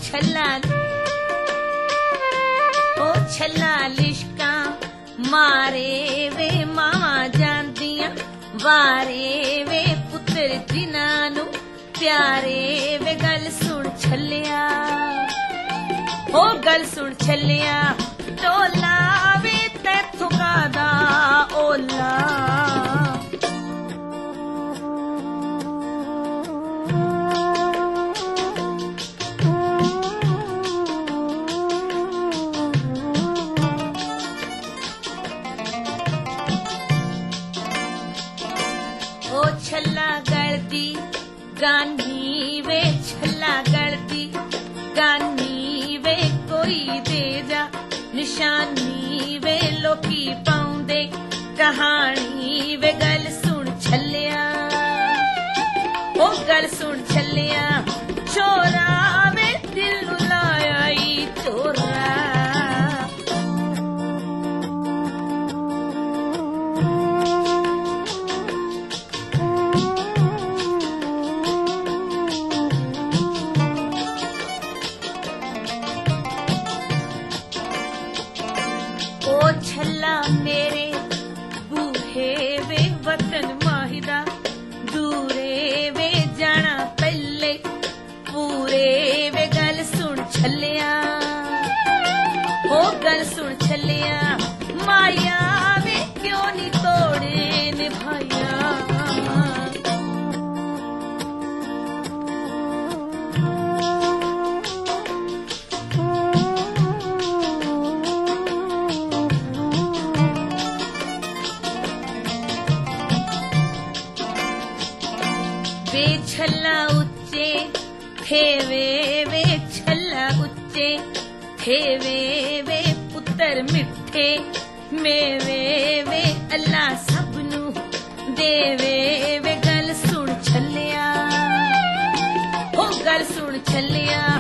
छला लिशका मारे वे मावा जानदियां वारे वे पुत्र जिन्हां नूं प्यारे वे गल सुन छलिया ओ गल सुन छलिया टोला वे तैथों कादा ओला छला गलदी गानी वे छला गलदी गानी वे कोई दे जा निशानी वे लोकी पाउंदे कहानी वे गल सुन छलिया ओ गल सुन छलिया चोरा वे दिल नू लाया ई चोरा छला मेरे बूहे वे वतन माहिदा दूरे वे जाना पहले पूरे वे गल सुन छलिया ओ गल सुन छलिया माया वे क्यों नी तोड़े निभाया वे छला उच्चे हेवे वे छला उच्चे हेवे वे पुत्र मिठे मेवे वे अल्लाह सबनू देवे वे गल सुन छलिया ओ गल सुन छलिया